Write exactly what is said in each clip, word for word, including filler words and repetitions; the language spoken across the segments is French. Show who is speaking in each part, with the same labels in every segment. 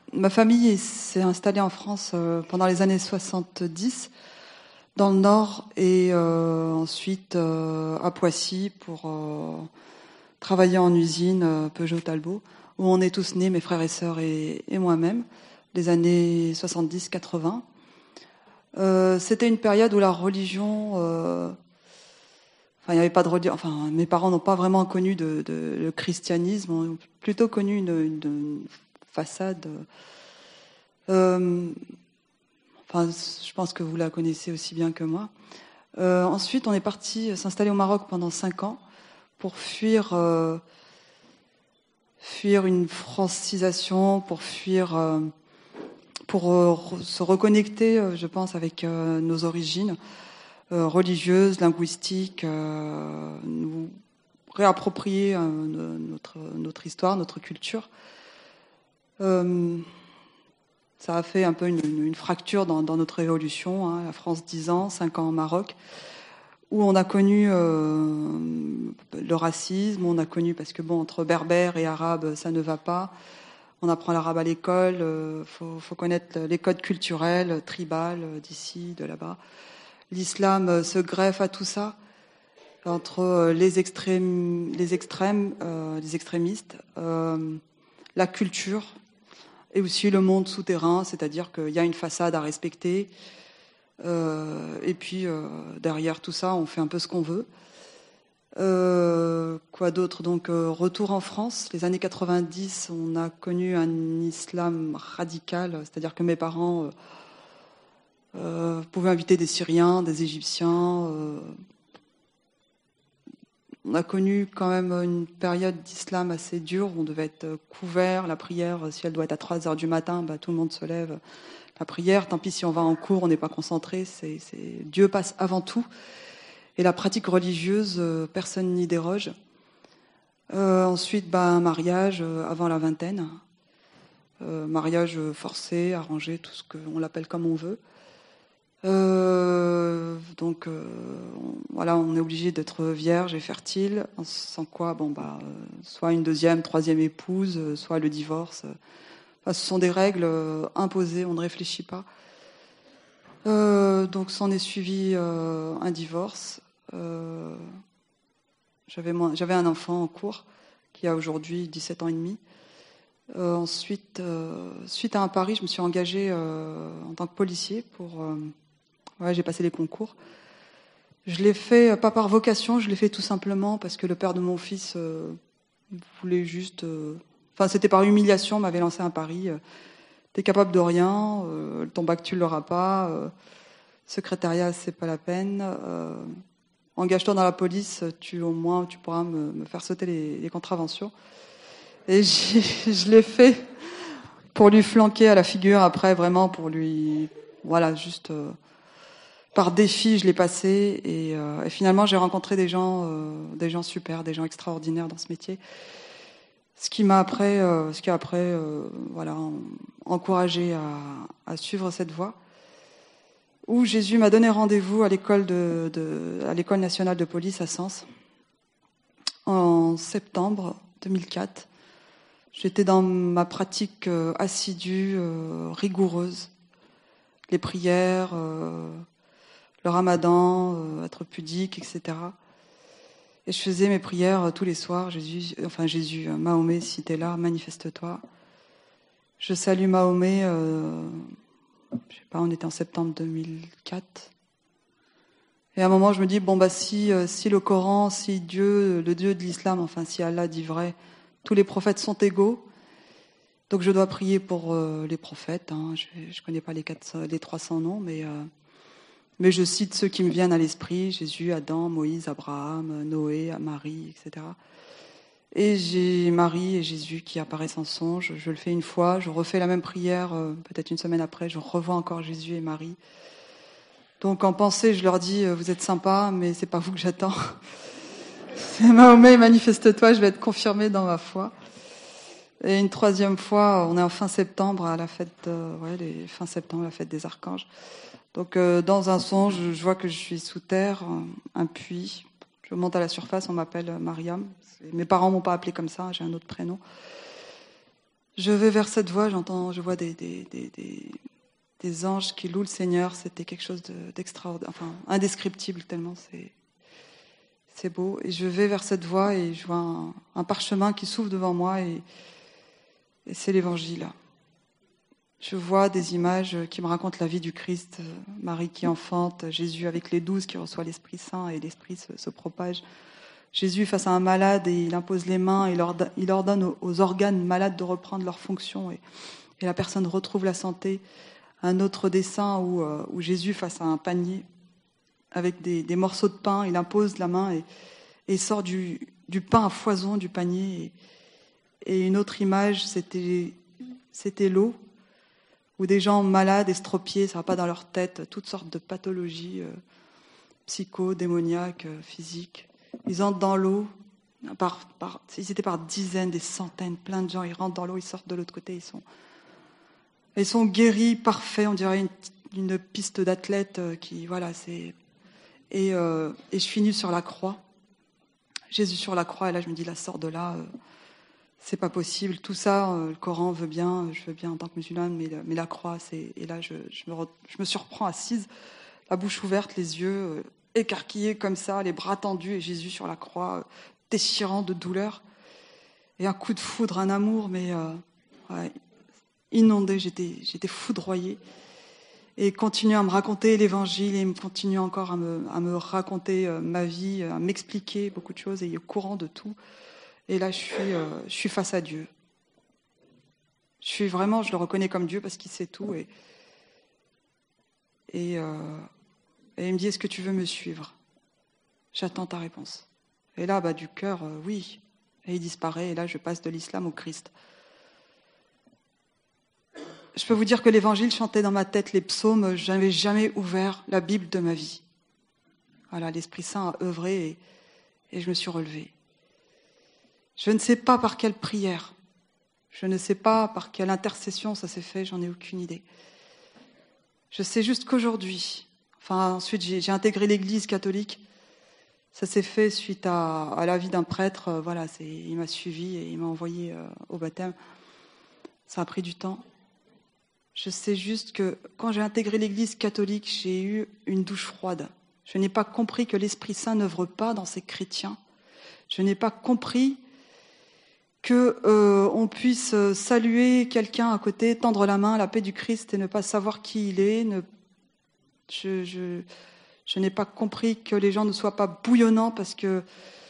Speaker 1: ma famille s'est installée en France euh, pendant les années soixante-dix, dans le Nord, et euh, ensuite euh, à Poissy pour euh, travailler en usine euh, Peugeot Talbot, où on est tous nés, mes frères et sœurs et, et moi-même, les années soixante-dix quatre-vingts. Euh, c'était une période où la religion... Euh, Enfin, il n'y avait pas de religion. Enfin, mes parents n'ont pas vraiment connu de, de, le christianisme, ont plutôt connu une, une, une façade. Euh, enfin, je pense que vous la connaissez aussi bien que moi. Euh, ensuite, on est parti s'installer au Maroc pendant cinq ans pour fuir, euh, fuir une francisation, pour fuir, euh, pour euh, se reconnecter, euh, je pense, avec euh, nos origines. Euh, religieuse, linguistique, euh, nous réapproprier euh, notre, notre histoire, notre culture. Euh, ça a fait un peu une, une fracture dans, dans notre évolution. Hein. La France, dix ans, cinq ans au Maroc, où on a connu euh, le racisme, on a connu, parce que bon, entre berbères et arabes, ça ne va pas. On apprend l'arabe à l'école, il euh, faut, faut connaître les codes culturels, tribales, d'ici, de là-bas. L'islam se greffe à tout ça, entre les extrêmes, les extrêmes, euh, les extrémistes, euh, la culture et aussi le monde souterrain, c'est-à-dire qu'il y a une façade à respecter. Euh, et puis euh, derrière tout ça, on fait un peu ce qu'on veut. Euh, quoi d'autre? Donc euh, retour en France, les années quatre-vingt-dix, on a connu un islam radical, c'est-à-dire que mes parents euh, Euh, vous pouvez inviter des Syriens, des Égyptiens. Euh, on a connu quand même une période d'islam assez dure. On devait être couvert. La prière, si elle doit être à trois heures du matin, bah, tout le monde se lève. La prière, tant pis si on va en cours, on n'est pas concentré. C'est, c'est... Dieu passe avant tout. Et la pratique religieuse, euh, personne n'y déroge. Euh, ensuite, bah, un mariage euh, avant la vingtaine. Euh, mariage forcé, arrangé, tout ce qu'on l'appelle comme on veut. Euh, donc euh, on, voilà, on est obligé d'être vierge et fertile, sans quoi, bon bah, euh, soit une deuxième, troisième épouse, euh, soit le divorce. Enfin, ce sont des règles euh, imposées, on ne réfléchit pas. Euh, donc s'en est suivi euh, un divorce. Euh, j'avais, moi, j'avais un enfant en cours qui a aujourd'hui dix-sept ans et demi. Euh, ensuite, euh, suite à un pari, je me suis engagée euh, en tant que policier pour euh, Ouais, j'ai passé les concours. Je l'ai fait, pas par vocation, je l'ai fait tout simplement parce que le père de mon fils euh, voulait juste... Euh... Enfin, c'était par humiliation, m'avait lancé un pari. Euh, T'es capable de rien, euh, ton bac, tu l'auras pas. Euh, secrétariat, c'est pas la peine. Euh, engage-toi dans la police, tu, au moins, tu pourras me, me faire sauter les, les contraventions. Et je l'ai fait pour lui flanquer à la figure après, vraiment, pour lui... Voilà, juste... Euh, par défi, je l'ai passé et, euh, et finalement, j'ai rencontré des gens, euh, des gens super, des gens extraordinaires dans ce métier. Ce qui m'a après, euh, ce qui a après, euh, voilà, encouragé à, à suivre cette voie. Où Jésus m'a donné rendez-vous à l'école de, de, à l'école nationale de police à Sens en septembre deux mille quatre. J'étais dans ma pratique euh, assidue, euh, rigoureuse, les prières. Euh, le ramadan, euh, être pudique, et cetera. Et je faisais mes prières euh, tous les soirs. Jésus, enfin Jésus, euh, Mahomet, si t'es là, manifeste-toi. Je salue Mahomet. Euh, je sais pas, on était en septembre deux mille quatre. Et à un moment, je me dis bon bah si, euh, si le Coran, si Dieu, le Dieu de l'islam, enfin si Allah dit vrai, tous les prophètes sont égaux. Donc je dois prier pour euh, les prophètes. Hein. Je, je connais pas les quatre, les trois cents noms, mais euh, Mais je cite ceux qui me viennent à l'esprit, Jésus, Adam, Moïse, Abraham, Noé, Marie, et cetera. Et j'ai Marie et Jésus qui apparaissent en songe. Je le fais une fois, je refais la même prière, euh, peut-être une semaine après, je revois encore Jésus et Marie. Donc en pensée, je leur dis, vous êtes sympas, mais c'est pas vous que j'attends. C'est Mahomet, manifeste-toi, je vais être confirmée dans ma foi. Et une troisième fois, on est en fin septembre, à la fête, euh, ouais, les, fin septembre, la fête des archanges. Donc euh, dans un songe, je vois que je suis sous terre, un puits. Je monte à la surface, on m'appelle Mariam. Mes parents m'ont pas appelé comme ça, j'ai un autre prénom. Je vais vers cette voie, j'entends, je vois des, des, des, des, des anges qui louent le Seigneur. C'était quelque chose de, d'extraordinaire, enfin indescriptible tellement c'est, c'est beau. Et je vais vers cette voie et je vois un, un parchemin qui s'ouvre devant moi et, et c'est l'Évangile. Je vois des images qui me racontent la vie du Christ, Marie qui enfante, Jésus avec les douze qui reçoit l'Esprit Saint et l'Esprit se, se propage. Jésus face à un malade et il impose les mains, il ordonne, il ordonne aux, aux organes malades de reprendre leur fonction et, et la personne retrouve la santé. Un autre dessin où, euh, où Jésus face à un panier avec des, des morceaux de pain, il impose la main et, et sort du, du pain à foison du panier. Et, et une autre image, c'était, c'était l'eau, où des gens malades, estropiés, ça va pas dans leur tête, toutes sortes de pathologies euh, psycho, démoniaques, euh, physiques. Ils entrent dans l'eau, par, par, ils étaient par dizaines, des centaines, plein de gens, ils rentrent dans l'eau, ils sortent de l'autre côté, ils sont, ils sont guéris, parfaits, on dirait une, une piste d'athlètes qui, voilà, c'est... Et, euh, et je finis sur la croix, Jésus sur la croix, et là je me dis, là, sors de là, euh, c'est pas possible, tout ça, euh, le Coran veut bien, je veux bien en tant que musulmane, mais, mais la croix, c'est... Et là, je, je, me, re... je me surprends assise, la bouche ouverte, les yeux euh, écarquillés comme ça, les bras tendus, et Jésus sur la croix, euh, déchirant de douleur. Et un coup de foudre, un amour, mais euh, ouais, inondé, j'étais, j'étais foudroyée. Et il continue à me raconter l'Évangile, et il continue encore à me, à me raconter euh, ma vie, à m'expliquer beaucoup de choses, et il est au courant de tout. Et là, je suis, euh, je suis face à Dieu. Je suis vraiment, je le reconnais comme Dieu parce qu'il sait tout. Et, et, euh, et il me dit, est-ce que tu veux me suivre ? J'attends ta réponse. Et là, bah, du cœur, euh, oui. Et il disparaît. Et là, je passe de l'islam au Christ. Je peux vous dire que l'Évangile chantait dans ma tête les psaumes. Je n'avais jamais ouvert la Bible de ma vie. Voilà, l'Esprit Saint a œuvré et, et je me suis relevée. Je ne sais pas par quelle prière, je ne sais pas par quelle intercession ça s'est fait, j'en ai aucune idée. Je sais juste qu'aujourd'hui, enfin ensuite j'ai, j'ai intégré l'Église catholique, ça s'est fait suite à, à l'avis d'un prêtre, euh, voilà, c'est, il m'a suivi et il m'a envoyé euh, au baptême. Ça a pris du temps. Je sais juste que quand j'ai intégré l'Église catholique, j'ai eu une douche froide. Je n'ai pas compris que l'Esprit Saint n'œuvre pas dans ces chrétiens. Je n'ai pas compris que euh, on puisse saluer quelqu'un à côté, tendre la main à la paix du Christ et ne pas savoir qui il est. Ne... Je, je, je n'ai pas compris que les gens ne soient pas bouillonnants parce que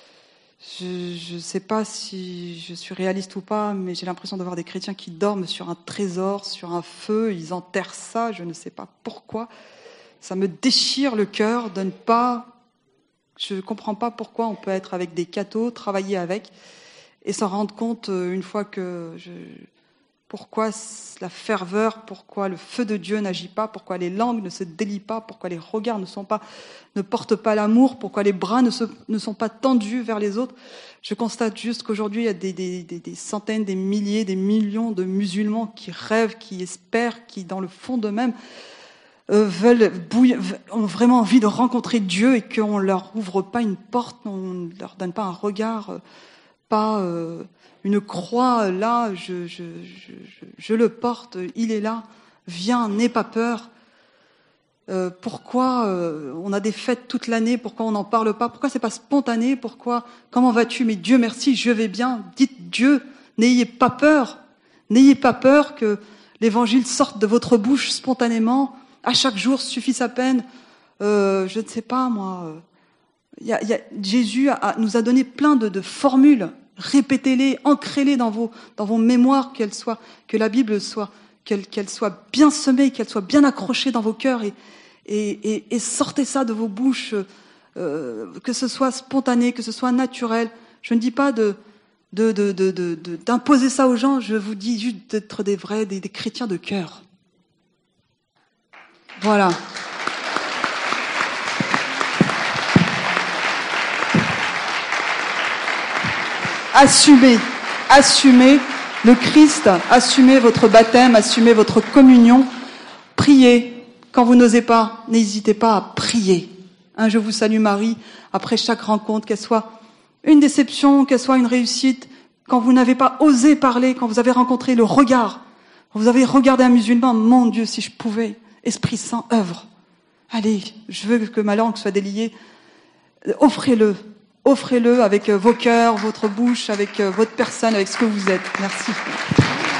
Speaker 1: je ne sais pas si je suis réaliste ou pas, mais j'ai l'impression de voir des chrétiens qui dorment sur un trésor, sur un feu, ils enterrent ça, je ne sais pas pourquoi. Ça me déchire le cœur de ne pas... Je ne comprends pas pourquoi on peut être avec des cathos, travailler avec... et s'en rendre compte une fois que je... pourquoi la ferveur, pourquoi le feu de Dieu n'agit pas, pourquoi les langues ne se délient pas, pourquoi les regards ne sont pas, ne portent pas l'amour, pourquoi les bras ne, se, ne sont pas tendus vers les autres. Je constate juste qu'aujourd'hui il y a des, des, des, des centaines, des milliers, des millions de musulmans qui rêvent, qui espèrent, qui dans le fond d'eux-mêmes euh, veulent bouille, ont vraiment envie de rencontrer Dieu et qu'on leur ouvre pas une porte, on ne leur donne pas un regard. Euh, pas euh, une croix, là, je, je, je, je, je le porte, il est là, viens, n'aie pas peur. Euh, pourquoi euh, on a des fêtes toute l'année, pourquoi on n'en parle pas, pourquoi c'est pas spontané, pourquoi, comment vas-tu, mais Dieu merci, je vais bien, dites Dieu, n'ayez pas peur, n'ayez pas peur que l'évangile sorte de votre bouche spontanément, à chaque jour suffit sa peine, euh, je ne sais pas moi... Euh, Il y a, il y a, Jésus a, nous a donné plein de, de formules. Répétez-les, ancrez-les dans vos, dans vos mémoires, qu'elles soient, que la Bible soit, qu'elle, qu'elle soit bien semée, qu'elle soit bien accrochée dans vos cœurs et, et, et, et sortez ça de vos bouches, euh, que ce soit spontané, que ce soit naturel. Je ne dis pas de, de, de, de, de, de, d'imposer ça aux gens, je vous dis juste d'être des vrais, des, des chrétiens de cœur. Voilà. Assumez, assumez le Christ, assumez votre baptême, assumez votre communion, priez. Quand vous n'osez pas, n'hésitez pas à prier. Hein, je vous salue Marie, après chaque rencontre, qu'elle soit une déception, qu'elle soit une réussite, quand vous n'avez pas osé parler, quand vous avez rencontré le regard, quand vous avez regardé un musulman, mon Dieu, si je pouvais, Esprit Saint, œuvre. Allez, je veux que ma langue soit déliée. Offrez-le. Offrez-le avec vos cœurs, votre bouche, avec votre personne, avec ce que vous êtes. Merci.